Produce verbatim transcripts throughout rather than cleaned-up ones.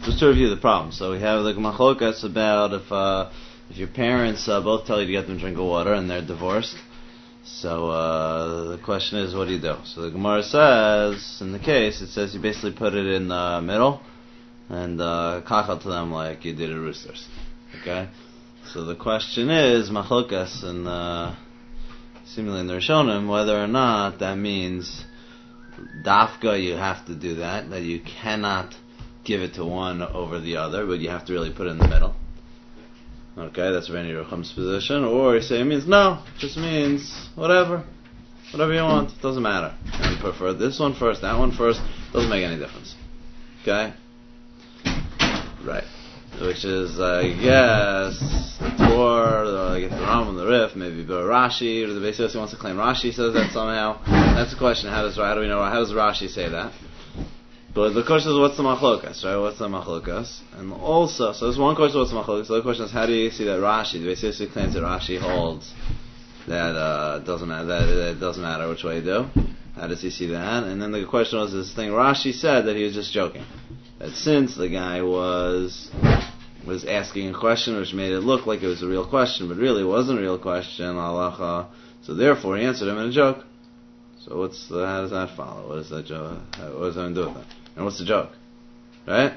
just to review the problem. So we have the machlokas about if uh, if your parents uh, both tell you to get them a drink of water and they're divorced. So uh, the question is, what do you do? So the Gemara says, in the case, it says you basically put it in the middle and uh, kachal to them like you did at roosters. Okay? So the question is, machlokas, and uh, seemingly in the Rishonim, whether or not that means dafka you have to do that, that you cannot give it to one over the other, but you have to really put it in the middle. Okay, that's Reni Rucham's position. Or you say it means no, it just means whatever. Whatever you want, it doesn't matter. You prefer this one first, that one first, doesn't make any difference. Okay? Right. Which is, I guess, the Torah, or I guess the Rambam, the Rif, maybe but Rashi, or the Beis Yossi wants to claim Rashi says that somehow. That's the question. How does how do we know? How does Rashi say that? But the question is, what's the machlokas, right? What's the machlokas? And also, so there's one question, what's the machlokas? The other question is, how do you see that Rashi, the Beis Yossi claims that Rashi holds that uh, doesn't matter, that it doesn't matter which way you do. How does he see that? And then the question was this thing Rashi said that he was just joking. That since the guy was was asking a question which made it look like it was a real question, but really it wasn't a real question, halacha, so therefore he answered him in a joke. So what's the, how does that follow? What does that joke? How, what does that do with that? And what's the joke? Right?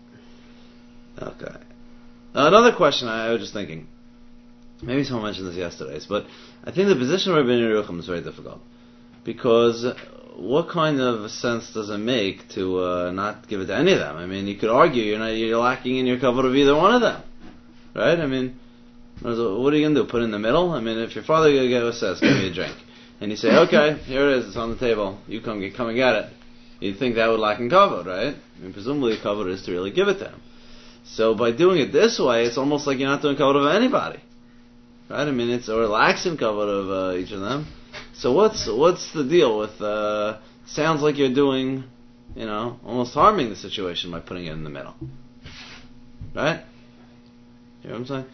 Okay. Now, another question I was just thinking. Maybe someone mentioned this yesterday, but I think the position of Rabbi Yerucham is very difficult. Because what kind of sense does it make to uh, not give it to any of them? I mean, you could argue you're not you're lacking in your cover of either one of them, right? I mean, what are you going to do? Put it in the middle? I mean, if your father says, "Give me a drink," and you say, "Okay, here it is. It's on the table. You come get come and get it," you'd think that would lack in kavod, right? I mean, presumably, kavod is to really give it to him. So by doing it this way, it's almost like you're not doing kavod of anybody, right? I mean, it's or lacks in kavod of uh, each of them. So what's what's the deal with? Uh, sounds like you're doing, you know, almost harming the situation by putting it in the middle, right? You know what I'm saying?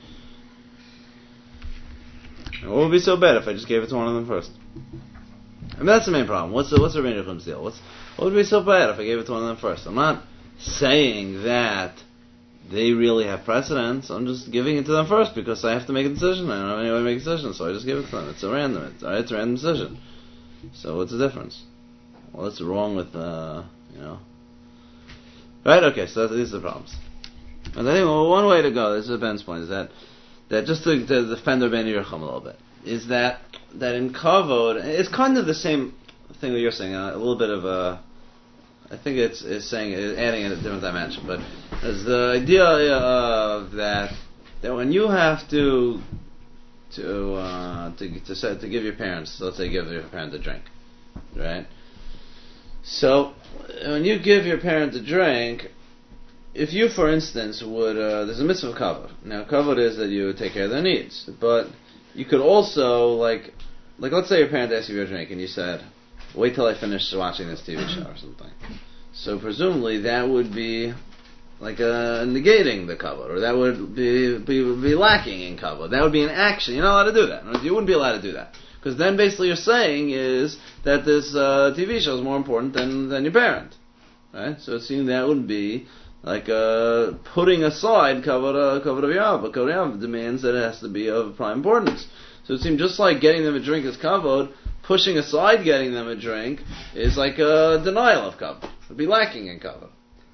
And what would be so bad if I just gave it to one of them first? I mean, that's the main problem. What's the what's the Rabbi Yerucham's deal? What's what would be so bad if I gave it to one of them first? I'm not saying that they really have precedence. I'm just giving it to them first because I have to make a decision. I don't have any way to make a decision, so I just give it to them. It's a random. It's, it's a random decision. So what's the difference? Well, what's wrong with, uh, you know... Right, okay, so that, these are the problems. And I think well, one way to go, this is Ben's point, is that, that just to, to defend Rabbi Yerucham a little bit, is that, that in Kavod, it's kind of the same thing that you're saying, uh, a little bit of a... I think it's, it's saying, adding a different dimension, but there's the idea of that that when you have to to uh, to to, set, to give your parents, let's say, give your parent a drink, right? So when you give your parent a drink, if you, for instance, would uh, there's a mitzvah of kavod. Now, kavod is that you would take care of their needs, but you could also like like let's say your parent asked you for a drink and you said, wait till I finish watching this T V show or something. So presumably that would be like a negating the kavod, or that would be, be be lacking in kavod. That would be an action. You're not allowed to do that. You wouldn't be allowed to do that. Because then basically you're saying is that this uh, T V show is more important than, than your parent. Right? So it seems that would be like uh, putting aside kavod, uh, kavod of Yav. But kavod of Yav demands that it has to be of prime importance. So it seems just like getting them a drink is kavod, pushing aside getting them a drink is like a denial of kavod. It would be lacking in kavod.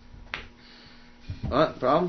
What? Problem?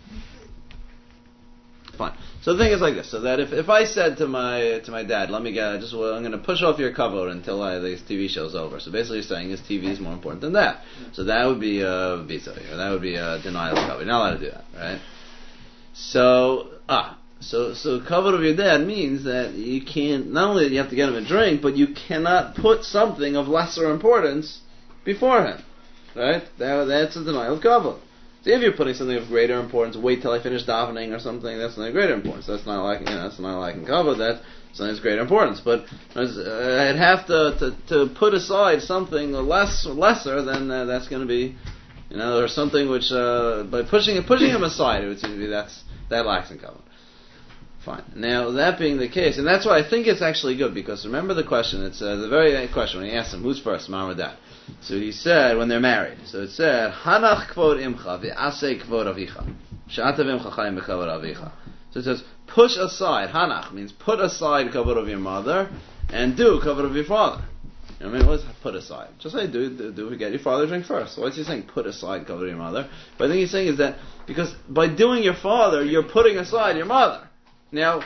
Fine. So the thing is like this: so that if, if I said to my to my dad, "Let me get just well, I'm going to push off your kavod until I, this T V show's over." So basically, you're saying his T V is more important than that. So that would be a visa, or that would be a denial of kavod. You're not allowed to do that, right? So ah. So, so kavod of your dad means that you can't, not only that you have to get him a drink, but you cannot put something of lesser importance before him, right? That, that's a denial of kavod. So if you're putting something of greater importance, wait till I finish davening or something, that's not greater importance. That's not like, you know, that's not like in kavod, that's something of greater importance. But uh, I'd have to, to, to put aside something less, lesser, then uh, that's going to be, you know, or something which, uh, by pushing, pushing him aside, it would seem to be that's, that lacks in kavod. Fine. Now, that being the case, and that's why I think it's actually good, because remember the question, it's uh, the very question when he asked him, who's first, mom or dad? So he said when they're married. So it said, Hanach kvod imcha v'aseh kvod avicha. She'atav imcha chayim b'kavod avicha. So it says, push aside. Hanach means put aside kavod of your mother and do kavod of your father. You know what I mean? What does put aside? Just say, do, do, do get your father a drink first. So what's he saying? Put aside kavod of your mother. But I think he's saying is that because by doing your father, you're putting aside your mother. Now,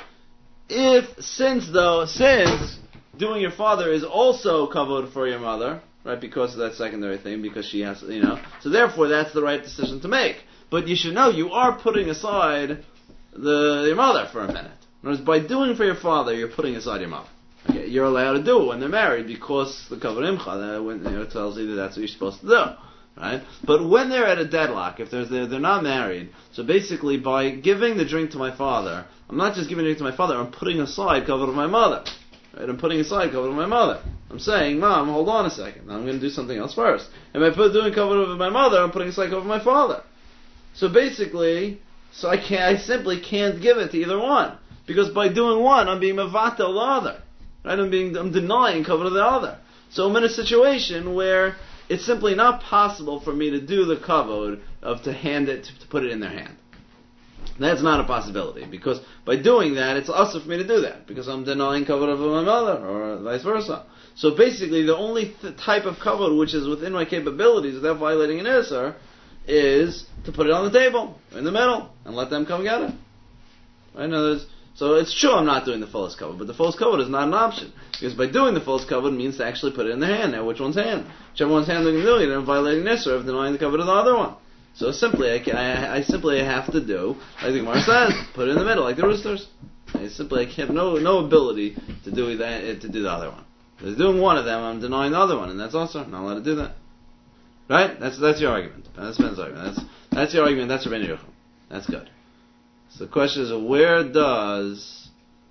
if, since though, since doing your father is also kavod for your mother, right, because of that secondary thing, because she has, you know, so therefore that's the right decision to make. But you should know you are putting aside the your mother for a minute. In other words, by doing for your father, you're putting aside your mother. Okay, you're allowed to do it when they're married because the kavod imcha, when, you know, it tells you that that's what you're supposed to do, right? But when they're at a deadlock, if they're they're not married, so basically by giving the drink to my father, I'm not just giving the drink to my father, I'm putting aside kavod of my mother. Right, I'm putting aside kavod of my mother. I'm saying, Mom, hold on a second. I'm going to do something else first. And by put, doing kavod of my mother, I'm putting aside kavod of my father. So basically, so I can't, I simply can't give it to either one, because by doing one, I'm being mevatel the other. Right? I'm being, I'm denying kavod of the other. So I'm in a situation where it's simply not possible for me to do the kavod of to hand it, to, to put it in their hand. That's not a possibility, because by doing that, it's also for me to do that, because I'm denying kavod of my mother, or vice versa. So basically, the only th- type of kavod which is within my capabilities without violating an Isser is to put it on the table, in the middle, and let them come get it. Right? In other words, so it's true I'm not doing the fullest kavod, but the fullest kavod is not an option, because by doing the fullest kavod means to actually put it in their hand. Now, which one's hand? Whichever one's hand they're doing it, I'm violating an Isser of denying the kavod of the other one. So simply, I, can, I, I simply have to do, like the Gemara says, put it in the middle, like the roosters. I simply I have no no ability to do that, to do the other one. If they're doing one of them, I'm denying the other one, and that's also I'm not allowed to do that. Right? That's that's your argument. That's Ben's argument. That's that's your argument. That's Rabbeinu Yerucham. That's good. So the question is, where does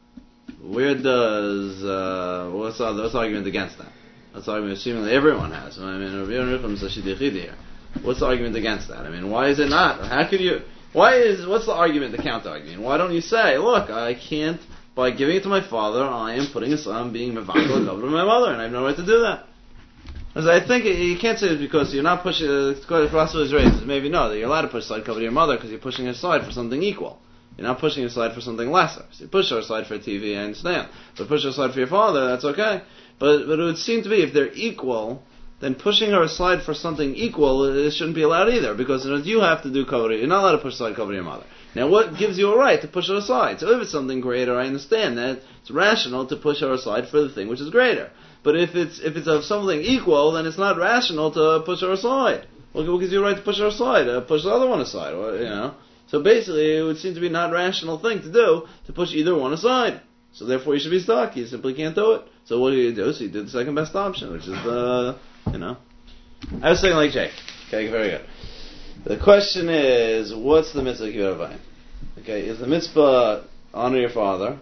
where does uh, what's the what's the argument against that? What's the argument? Assuming that everyone has. I mean, Rabbeinu Yerucham is a shidduch here. What's the argument against that? I mean, why is it not? How could you? Why is? What's the argument? The counter argument? Why don't you say, look, I can't. By giving it to my father, I am putting aside, I'm being mevatel over my mother, and I have no right to do that. As I think it, you can't say it because you're not pushing. It's quite is raised. Maybe no, that you're allowed to push aside cover to your mother because you're pushing it aside for something equal. You're not pushing it aside for something lesser. So you push her aside for a T V, I understand, but push her aside for your father, that's okay. But but it would seem to be if they're equal, then pushing her aside for something equal, it shouldn't be allowed either, because you have to do cover. You're not allowed to push aside cover to your mother. Now, what gives you a right to push her aside? So if it's something greater, I understand that it's rational to push her aside for the thing which is greater. But if it's if it's of something equal, then it's not rational to push her aside. What, what gives you a right to push her aside? Uh, push the other one aside, or, you know. So basically, it would seem to be not a rational thing to do to push either one aside. So therefore, you should be stuck. You simply can't do it. So what do you do? So you did the second best option, which is the, you know. I was saying like Jake. Okay, very good. The question is, what's the mitzvah of Kibbutz Avayim? Okay, is the mitzvah honor your father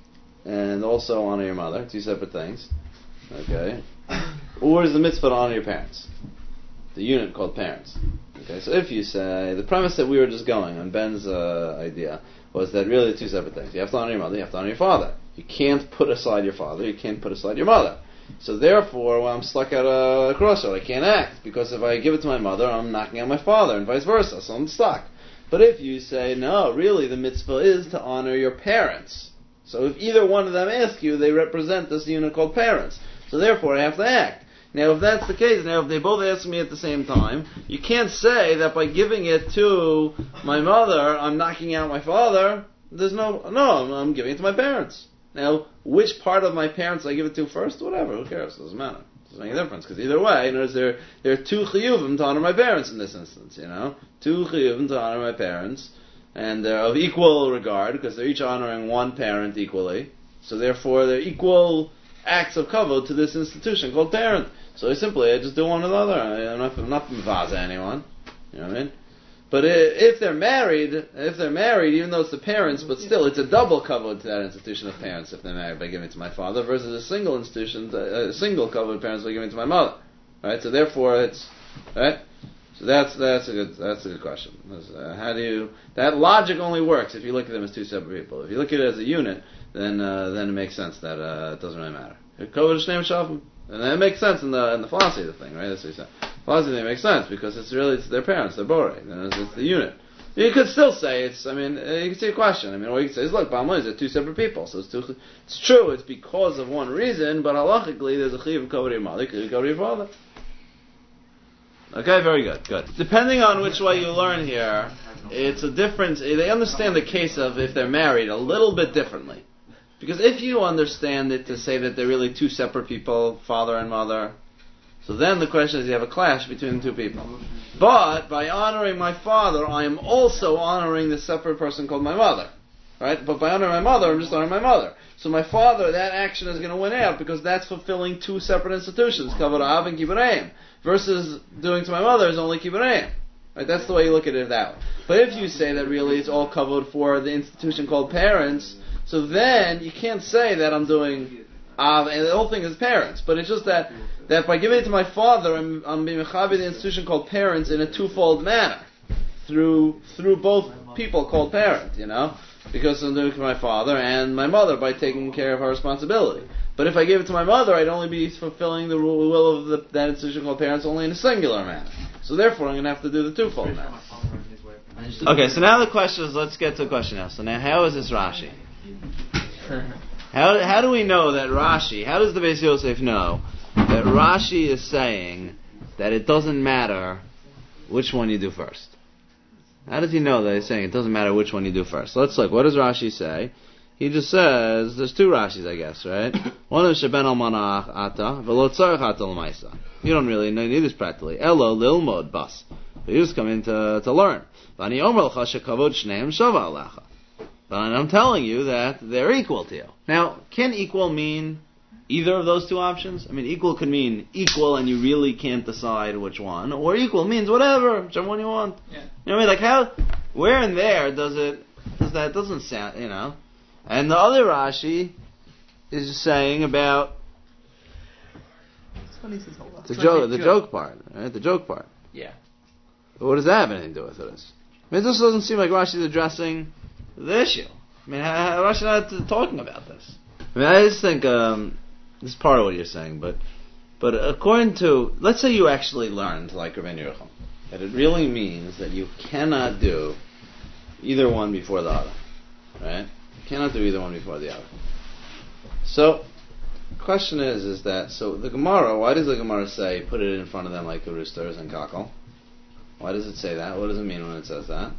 and also honor your mother, two separate things? Okay, or is the mitzvah to honor your parents? The unit called parents. Okay, so if you say the premise that we were just going on Ben's uh, idea was that really two separate things. You have to honor your mother, you have to honor your father. You can't put aside your father, you can't put aside your mother. So therefore, when I'm stuck at a crossroad, I can't act, because if I give it to my mother, I'm knocking out my father, and vice versa, so I'm stuck. But if you say, no, really the mitzvah is to honor your parents. So if either one of them ask you, they represent this unit called parents. So therefore, I have to act. Now, if that's the case, now if they both ask me at the same time, you can't say that by giving it to my mother, I'm knocking out my father. There's no, no, I'm, I'm giving it to my parents. Now, which part of my parents I give it to first? Whatever, who cares? It doesn't matter. It doesn't make a difference, because either way, you know, there, there are two chiyuvim to honor my parents in this instance, you know? Two chiyuvim to honor my parents, and they're of equal regard, because they're each honoring one parent equally, so therefore they're equal acts of kavod to this institution called parent. So I simply, I just do one or the other. I, I'm not, I'm not mevaza anyone, you know what I mean? But if they're married, if they're married, even though it's the parents, but still, it's a double kavod to that institution of parents if they're married by giving it to my father, versus a single institution, a single kavod of parents by giving it to my mother. Right? So therefore, it's right. So that's that's a good that's a good question. Uh, how do you? That logic only works if you look at them as two separate people. If you look at it as a unit, then uh, then it makes sense that uh, it doesn't really matter. Kavod Shnei Shavim. And that makes sense in the in the philosophy of the thing, right? That's what he said. Philosophy thing makes sense because it's really it's their parents, they're borei, and it's, it's the unit. You could still say it's. I mean, you can see a question. I mean, what you can say is, look, Ba'amon is two separate people, so it's two. It's true. It's because of one reason, but halachically, there's a chiyuv of kavod your mother, chiyuv of kavod your father. Okay, very good, good. Depending on which way you learn here, it's a difference. They understand the case of if they're married a little bit differently, because if you understand it to say that they're really two separate people, father and mother. So then the question is, you have a clash between the two people. But by honoring my father, I am also honoring the separate person called my mother. Right? But by honoring my mother, I'm just honoring my mother. So my father, that action is going to win out because that's fulfilling two separate institutions, Kavod Av and Kibbud Eim, versus doing to my mother is only Kibbud Eim. Right? That's the way you look at it that way. But if you say that really it's all Kavod for the institution called parents, so then you can't say that I'm doing Av, and the whole thing is parents. But it's just that that by giving it to my father, I'm, I'm being mechaber the institution called parents in a twofold manner, through through both people called parent, you know, because I'm doing it to my father and my mother by taking care of her responsibility. But if I give it to my mother, I'd only be fulfilling the will of the, that institution called parents only in a singular manner. So therefore, I'm going to have to do the twofold manner. Okay, so now the question is, let's get to the question now. So now, how is this Rashi? How how do we know that Rashi? How does the Beis Yosef know that Rashi is saying that it doesn't matter which one you do first? How does he know that he's saying it doesn't matter which one you do first? So let's look. What does Rashi say? He just says, there's two Rashis, I guess, right? One is Sheben Almanach Ata, V'lo Tzarech Ata L'maisa. You don't really need this practically. Elo Lilmod Bas. But you just come in to, to learn. V'ani Omer L'cha Shekavod Shneim Shava Alecha. But I'm telling you that they're equal to you. Now, can equal mean either of those two options? I mean, equal could mean equal and you really can't decide which one. Or equal means whatever, whichever one you want. Yeah. You know what I mean? Like how, where in there does it, does that, doesn't sound, you know. And the other Rashi is just saying about the joke, the joke part, right? The joke part. Yeah. But what does that have anything to do with this? I mean, this doesn't seem like Rashi's addressing the issue. I mean, how, Rashi's not talking about this. I mean, I just think um, this is part of what you're saying, but but according to, let's say you actually learned, like Rabbeinu Yerucham, that it really means that you cannot do either one before the other, right? You cannot do either one before the other. So, the question is, is that, so the Gemara, why does the Gemara say, put it in front of them like the roosters and cockle? Why does it say that? What does it mean when it says that?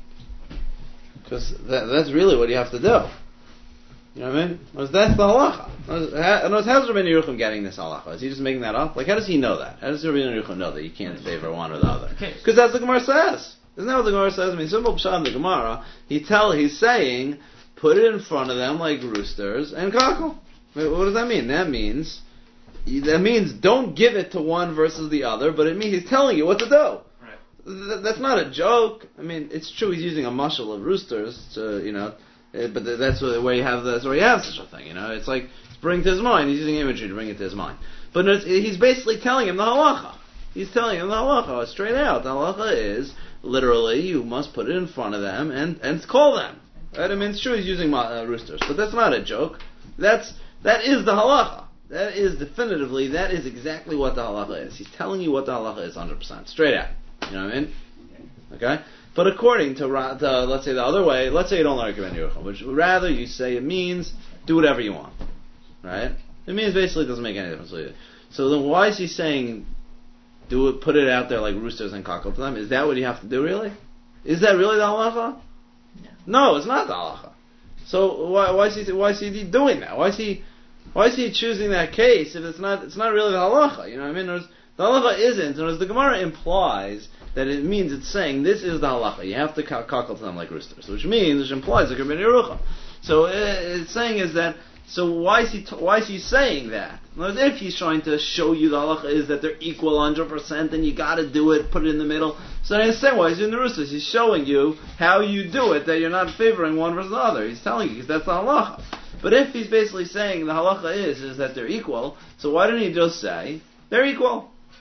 Because that, that's really what you have to do. You know what I mean? That's the halacha. How's Rabbeinu Yerucham getting this halacha? Is he just making that up? Like, how does he know that? How does Rabbeinu Yerucham know that you can't favor one or the other? Because that's what the Gemara says. Isn't that what the Gemara says? I mean, simple pshat in the Gemara, he tell, he's saying, put it in front of them like roosters and cockle. What does that mean? That means, that means don't give it to one versus the other, but it means he's telling you what to do. Th- that's not a joke. I mean, it's true he's using a mushal of roosters to, you know, uh, but th- that's where you have that's where you have such a thing. You know, it's like it's bring to his mind. He's using imagery to bring it to his mind. But it's, he's basically telling him the halacha. He's telling him the halacha straight out. The halacha is literally you must put it in front of them and and call them. Right? I mean, it's true he's using uh, roosters, but that's not a joke. That's that is the halacha. That is definitively that is exactly what the halacha is. He's telling you what the halacha is, one hundred percent straight out. You know what I mean? Okay? But according to, to, let's say the other way, let's say you don't like Rabbeinu Yerucham, which rather you say it means do whatever you want. Right? It means basically it doesn't make any difference. So then why is he saying do it, put it out there like roosters and cockle to them? Is that what you have to do really? Is that really the halacha? No, it's not the halacha. So why, why is he why is he doing that? Why is he why is he choosing that case if it's not it's not really the halacha? You know what I mean? There's, the halacha isn't, and as the Gemara implies that it means it's saying this is the halacha. You have to cockle to them like roosters, which means which implies like Rabbeinu Yerucham. So uh, it's saying is that. So why is he t- why is he saying that? If he's trying to show you the halacha is that they're equal one hundred percent and you got to do it, put it in the middle. So I understand why he's doing the roosters. He's showing you how you do it, that you're not favoring one versus the other. He's telling you because that's the halacha. But if he's basically saying the halacha is is that they're equal, so why didn't he just say they're equal?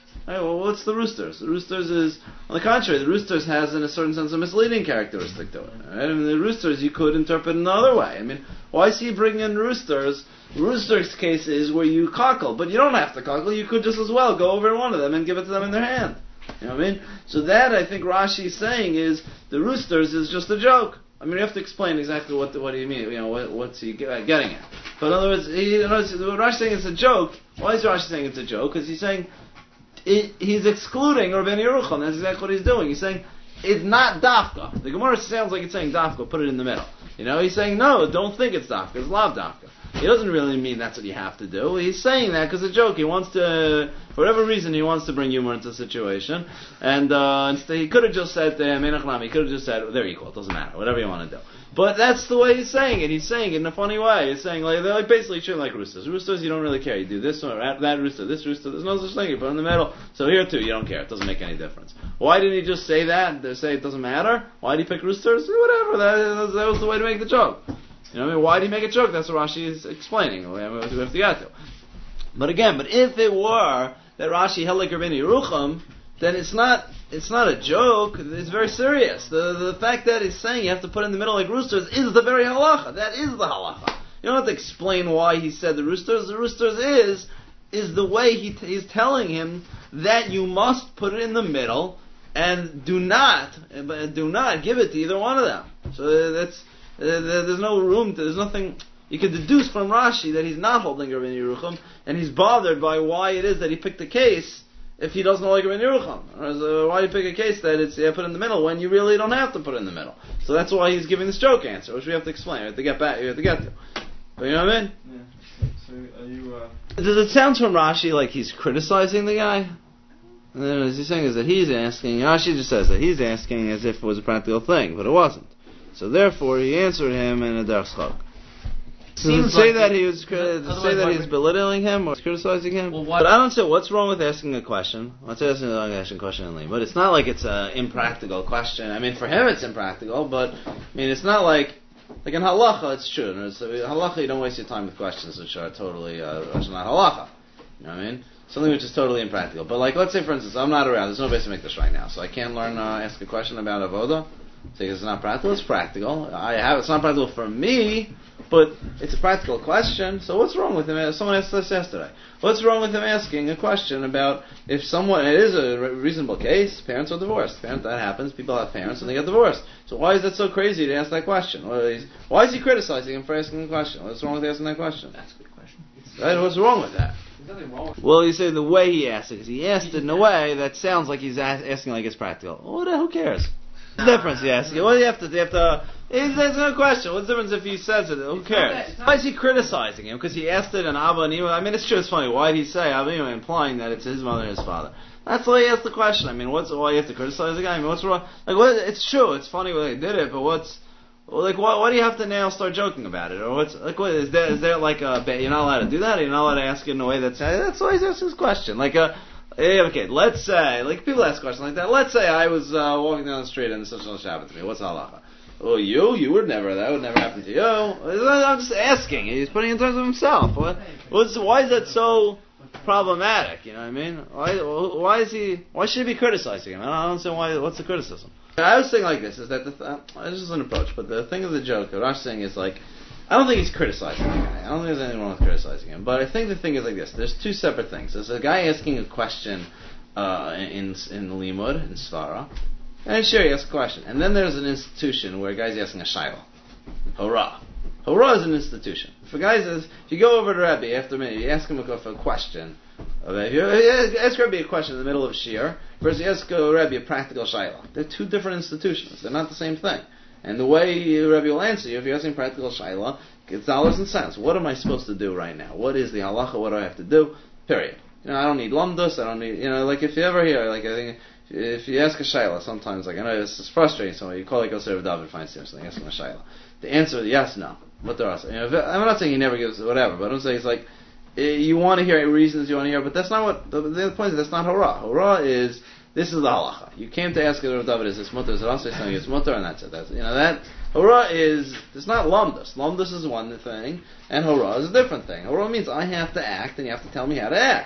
Right, well, what's the roosters? The roosters is, on the contrary, the roosters has, in a certain sense, a misleading characteristic to it. Right? I mean, the roosters you could interpret another way. I mean, why is he bringing in roosters? Roosters' case is where you cockle, but you don't have to cockle. You could just as well go over one of them and give it to them in their hand. You know what I mean? So that, I think Rashi is saying is, the roosters is just a joke. I mean, you have to explain exactly what the, what do you mean, you know, what, what's he getting at. But in other words, he, you know, what Rashi's saying it's a joke. Why is Rashi saying it's a joke? Because he's saying, It, he's excluding Rabbeinu Yerucham. That's exactly what he's doing. He's saying it's not dafka. The Gemara sounds like it's saying dafka. Put it in the middle. You know, he's saying no. Don't think it's dafka. It's lav dafka. He doesn't really mean that's what you have to do. He's saying that because it's a joke. He wants to, for whatever reason, he wants to bring humor into the situation. And uh, instead, he could have just said to him, he could have just said, they're equal. It doesn't matter. Whatever you want to do. But that's the way he's saying it. He's saying it in a funny way. He's saying like they're like basically treating like roosters. Roosters, you don't really care. You do this or that rooster, this rooster. There's no such thing. You put it in the middle. So here too, you don't care. It doesn't make any difference. Why didn't he just say that? They say it doesn't matter. Why did he pick roosters? Whatever. That, that was the way to make the joke. You know what I mean? Why did he make a joke? That's what Rashi is explaining. We have to get to. But again, but if it were that Rashi held like Rabbeinu Yerucham, then it's not it's not a joke. It's very serious. The the fact that he's saying you have to put in the middle like roosters is the very halacha. That is the halacha. You don't have to explain why he said the roosters. The roosters is is the way he t- he's telling him that you must put it in the middle and do not do not give it to either one of them. So that's uh, there's no room. To, there's nothing. You can deduce from Rashi that he's not holding Rabbeinu Yerucham, and he's bothered by why it is that he picked a case if he doesn't like Rabbeinu Yerucham. Or so why do you pick a case that it's yeah, put in the middle when you really don't have to put it in the middle? So that's why he's giving this joke answer, which we have to explain. We have to get back. We have to get to. But you know what I mean? Yeah. So, so are you? Uh... Does it sound from Rashi like he's criticizing the guy? And then what he's saying is that he's asking. Rashi just says that he's asking as if it was a practical thing, but it wasn't. So therefore, he answered him in a derech chok. Does it say like that he was does it say that he's belittling him or criticizing him? Well, but I don't say what's wrong with asking a question. What's asking a question in Lee? But it's not like it's an impractical question. I mean, for him it's impractical, but I mean it's not like like in halacha it's true. In halacha you don't waste your time with questions which are totally uh, which are not halacha. You know what I mean? Something which is totally impractical. But like let's say for instance I'm not around. There's no place to make this right now, so I can't learn uh, ask a question about avoda. So it's not practical. It's practical. I have. It's not practical for me, but it's a practical question. So what's wrong with him? Someone asked this yesterday. What's wrong with him asking a question about if someone? It is a reasonable case. Parents are divorced. Parents, that happens. People have parents and they get divorced. So why is that so crazy to ask that question? Why is he criticizing him for asking the question? What's wrong with asking that question? That's a good question. Right? What's wrong with that? There's nothing wrong with it. Well, you say the way he asked it, because he asked it in a way that sounds like he's asking like it's practical. Well, who cares? What's the difference, yes? What do you have to do? You have to... There's no question. What's the difference if he says it? Who cares? Why is he criticizing him? Because he asked it in Abba and Ima. I mean, it's true, it's funny. Why did he say Abba and Ima, implying that it's his mother and his father? That's why he asked the question. I mean, what's why you have to criticize the guy? I mean, what's wrong? Like, what, it's true. It's funny when they did it, but what's... Well, like, why, why do you have to now start joking about it? Or what's... Like, what, is there, is there like a... You're not allowed to do that? You're not allowed to ask it in a way that's... That's why he's asking his question. Like, a... Okay, let's say, like people ask questions like that. Let's say I was uh, walking down the street and such and such happened to me. What's halacha? Oh, you? You would never. That would never happen to you. I'm just asking. He's putting it in terms of himself. What, what's, why is that so problematic? You know what I mean? Why? Why is he? Why should he be criticizing him? I don't understand why. What's the criticism? I was saying like this: is that the th- this is an approach, but the thing of the joke, what I'm saying is like. I don't think he's criticizing the guy. I don't think there's anything wrong with criticizing him. But I think the thing is like this. There's two separate things. There's a guy asking a question uh, in in Limud, in Svara. And sure, he asks a question. And then there's an institution where a guy's asking a shayla. Hurrah. Hurrah is an institution. If a guy says, if you go over to Rebbe after a minute, you ask him a, a question. If you ask Rebbe a question in the middle of Shir, versus you ask Rebbe a practical shayla. They're two different institutions. They're not the same thing. And the way Rebbe will answer you, if you're asking practical shayla, it's dollars and cents. What am I supposed to do right now? What is the halacha? What do I have to do? Period. You know, I don't need lumdus. I don't need, you know, like if you ever hear, like I think, if you ask a shayla, sometimes, like I know this is frustrating. Somebody you call like Yosef David finds something, ask him a shayla. The answer is yes, no. What there are, you know, if, I'm not saying he never gives whatever, but I'm saying it's like you want to hear reasons you want to hear, but that's not what the, the point is. That's not hurrah. Hurrah is. This is the halacha. You came to ask Rav David, is this mutter? Is it also saying it's mutter? And that's it. That's, you know, that, hurrah is, it's not lumdus. Lumdus is one thing, and hurrah is a different thing. Hurrah means I have to act, and you have to tell me how to act.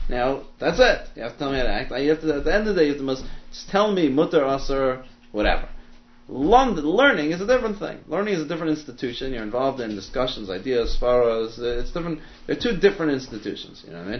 Now, that's it. You have to tell me how to act. You have to, at the end of the day, you have to must just tell me mutter, asur, whatever. London, learning is a different thing. Learning is a different institution. You're involved in discussions, ideas, faras. It's different. They're two different institutions. You know what I mean?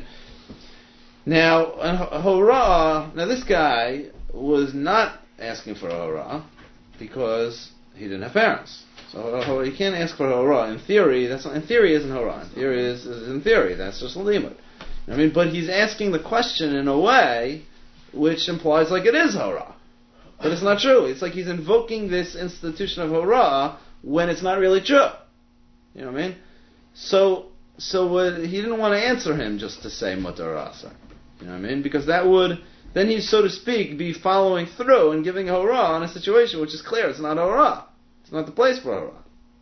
Now, a hora. Now, this guy was not asking for a hora because he didn't have parents. So you can't ask for a hora. In theory, that's not, in theory isn't hora. In theory is, is in theory. That's just limud. I mean, but he's asking the question in a way which implies like it is hora. But it's not true. It's like he's invoking this institution of hora when it's not really true. You know what I mean? So, so what, he didn't want to answer him just to say mutar asar. You know what I mean? Because that would, then he'd, so to speak, be following through and giving hora on a situation which is clear. It's not hora. It's not the place for hora.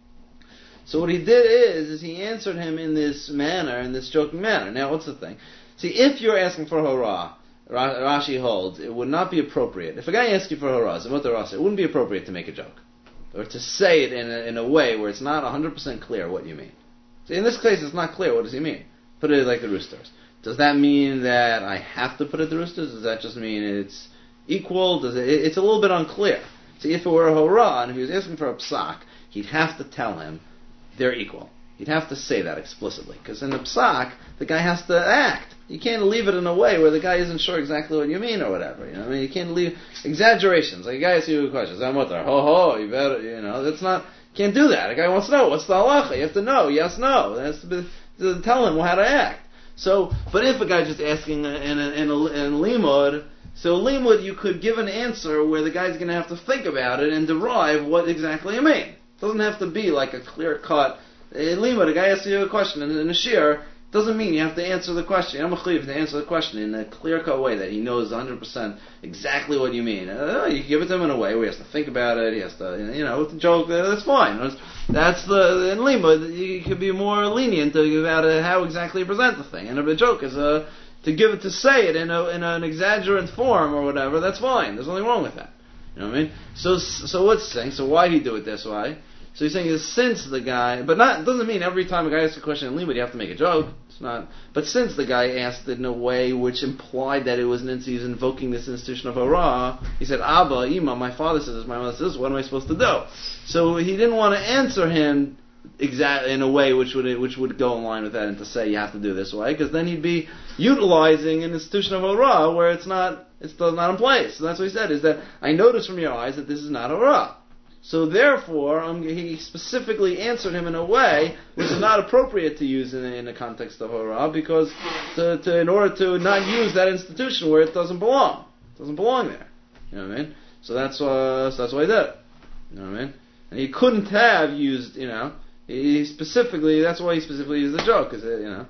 So what he did is, is he answered him in this manner, in this joking manner. Now, what's the thing? See, if you're asking for hora, Rashi holds, it would not be appropriate. If a guy asks you for hora, it wouldn't be appropriate to make a joke. Or to say it in a, in a way where it's not one hundred percent clear what you mean. See, in this case, it's not clear. What does he mean? Put it like the roosters. Does that mean that I have to put it the roosters? Does that just mean it's equal? Does it, it's a little bit unclear. See, if it were a hora, and if he was asking for a psak, he'd have to tell him they're equal. He'd have to say that explicitly. Because in the psak, the guy has to act. You can't leave it in a way where the guy isn't sure exactly what you mean or whatever. You know, I mean, you can't leave exaggerations. Like a guy asks you a question, "Zamutar, ho ho," you better, you know, that's not. Can't do that. A guy wants to know what's the halacha. You have to know, yes, no. That's to, be, to tell him how to act. So, but if a guy's just asking in a, in a, in a limud, so limud, you could give an answer where the guy's going to have to think about it and derive what exactly you mean. It doesn't have to be like a clear cut. In limud, a guy asks you a question in, in a shir. Doesn't mean you have to answer the question. You're mechuyev to answer the question in a clear-cut way that he knows one hundred percent exactly what you mean. Uh, you give it to him in a way where he has to think about it. He has to, you know, with the joke. Uh, that's fine. That's, that's the in limud. You could be more lenient about uh, how exactly you present the thing. And if the joke is uh, to give it to say it in a in an exaggerant form or whatever, that's fine. There's nothing wrong with that. You know what I mean? So so what's saying? So why did he do it this way? So he's saying is since the guy, but not it doesn't mean every time a guy asks a question in limud you have to make a joke. It's not. But since the guy asked it in a way which implied that it was an he's invoking this institution of hora, he said, "Abba, Ima, my father says this, my mother says this. What am I supposed to do?" So he didn't want to answer him exactly in a way which would which would go in line with that, and to say you have to do this way, because then he'd be utilizing an institution of hora where it's not it's still not in place. So that's what he said, is that I notice from your eyes that this is not hora. So therefore, um, he specifically answered him in a way which is not appropriate to use in, in the context of hora, because to, to, in order to not use that institution where it doesn't belong, it doesn't belong there. You know what I mean? So that's uh, so that's why he did it. You know what I mean? And he couldn't have used, you know, he specifically. That's why he specifically used the joke, because you know.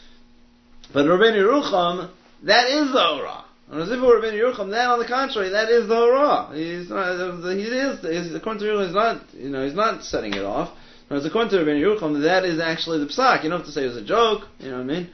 But Rabbeinu Yerucham, that is the hora. And as if it were Rabbeinu Yerucham, then on the contrary, that is the hora. He's not. He is. He's, according to Yerucham, he's not. You know, he's not setting it off. Whereas according to Rabbeinu Yerucham, that is actually the psak. You don't have to say it was a joke. You know what I mean?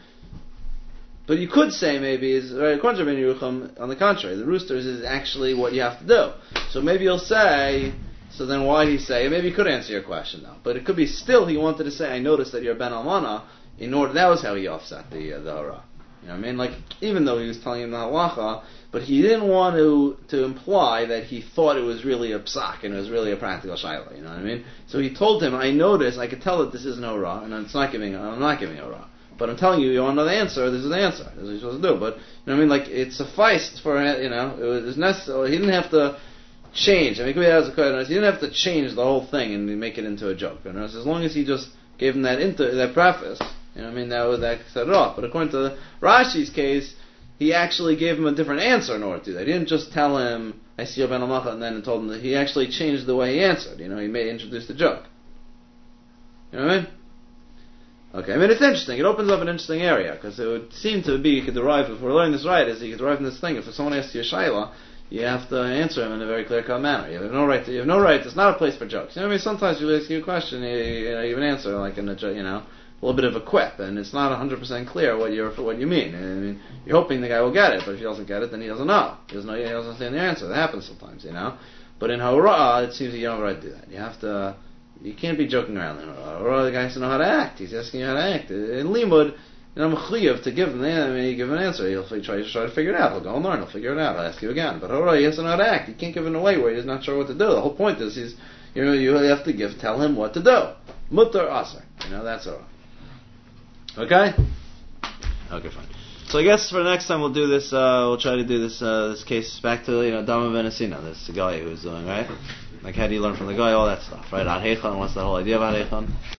But you could say maybe is right, according to Rabbeinu Yerucham, on the contrary, the roosters is actually what you have to do. So maybe you'll say. So then why did he say? Maybe he could answer your question though. But it could be still he wanted to say, I noticed that you're Ben Almana. In order, that was how he offset the uh, the hora. You know what I mean? Like, even though he was telling him the halacha, but he didn't want to to imply that he thought it was really a psak and it was really a practical shaila. You know what I mean? So he told him, I noticed, I could tell that this isn't hora, and it's not giving, I'm not giving hora. But I'm telling you, you want to know the answer, this is the answer. This is what you're supposed to do. But, you know what I mean? Like, it sufficed for, you know, it was necessary. He didn't have to change. I mean, he didn't have to change the whole thing and make it into a joke. You know? So as long as he just gave him that into, that preface, you know what I mean, that, that set it off. But according to Rashi's case, he actually gave him a different answer in order to do that. He didn't just tell him, I see you Ben Almacha, and then told him that he actually changed the way he answered. You know, he may introduce the joke. You know what I mean? Okay, I mean, it's interesting. It opens up an interesting area, because it would seem to be, you could derive, if we're learning this right, is you could derive from this thing, if someone asks you a shaila, you have to answer him in a very clear-cut manner. You have no right to, you have no right, it's not a place for jokes. You know what I mean? Sometimes you ask you a question, you, you know, you have an answer, like in a, you know, a little bit of a quip, and it's not one hundred percent clear what you're what you mean. I mean, you're hoping the guy will get it, but if he doesn't get it, then he doesn't know. He doesn't know. He doesn't understand the answer. That happens sometimes, you know. But in hora, it seems that you don't have a right to do that. You have to. You can't be joking around in hora. Hora, the guy has to know how to act. He's asking you how to act. In limud, you know, mechuyev to give him the I mean, you give him an answer. He'll try, try to figure it out. He'll go and learn. He'll figure it out. He'll ask you again. But alright, he has to know how to act. You can't give him away where he's not sure what to do. The whole point is he's, you know, you have to give, tell him what to do. Mutter aser. You know, that's all. Okay? Okay, fine. So I guess for next time we'll do this, uh, we'll try to do this, uh, this case back to, you know, Dama Benasina, this guy who was doing, right? Like, how do you learn from the guy? All that stuff, right? Ad Heichon, what's the whole idea of Ad Heichon?